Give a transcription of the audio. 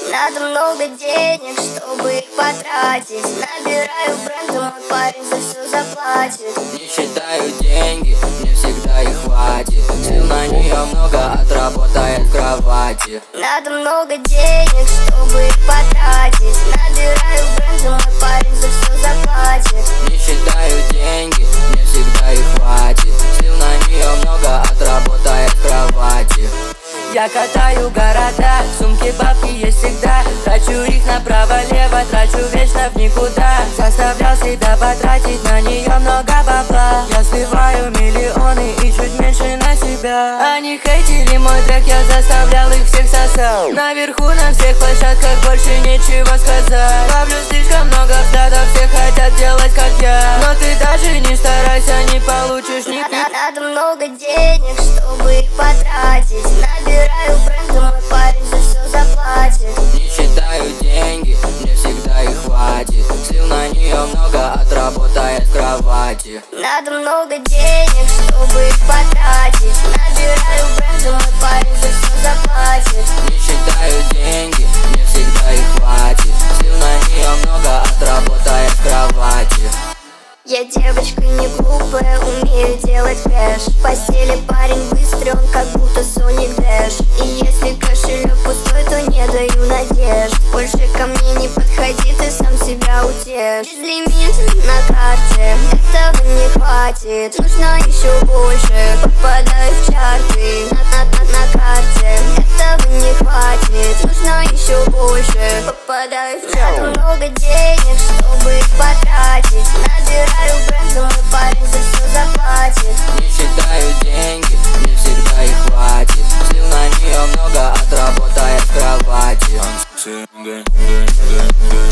Надо много денег, чтобы их потратить. Набираю бренды, мой парень за все заплатит. Не считаю деньги, мне всегда их хватит. Сил на нее много, отработает в кровати. Надо много денег, чтобы их потратить. Набираю бренды, мой парень за все заплатит. Не считаю деньги, мне всегда их хватит. Сил на нее много, отработает в кровати. Я катаю города, сумки бабки есть всегда. Трачу их направо-лево, трачу вечно в никуда. Заставлял себя потратить на нее много бабла. Я сливаю миллионы и чуть меньше на себя. Они хейтили мой трек, я заставлял их всех сосал. Наверху на всех площадках больше нечего сказать. Ловлю слишком много взглядов, все хотят делать как я. Но ты даже не старайся, не получишь ни. Надо много денег, чтобы их потратить. Набираю бренды, мой парень за все заплатит. Не считаю деньги, мне всегда их хватит. Сил на нее много, отработает в кровати. Надо много денег, чтобы их потратить. Набираю бренды, мой парень за все заплатит. Не считаю деньги, мне всегда их хватит. Сил на нее много, отработает в кровати. Я девочка не глупая, умею делать кэш. В постели парень быстрый, он как будто Соник Дэш. И если кошелек пустой, то не даю надежд. Больше ко мне не подходи, ты сам себя утешь. Безлимит на карте, этого не хватит. Нужно еще больше, попадаю в чарты. На карте, этого не хватит. Нужно еще больше, попадаю в чарты. Надо много денег, чтобы их потратить. Набираю бренды, мой парень за все заплатит. Не считаю деньги, мне всегда их хватит. Сил на нее много, отработает в кровати.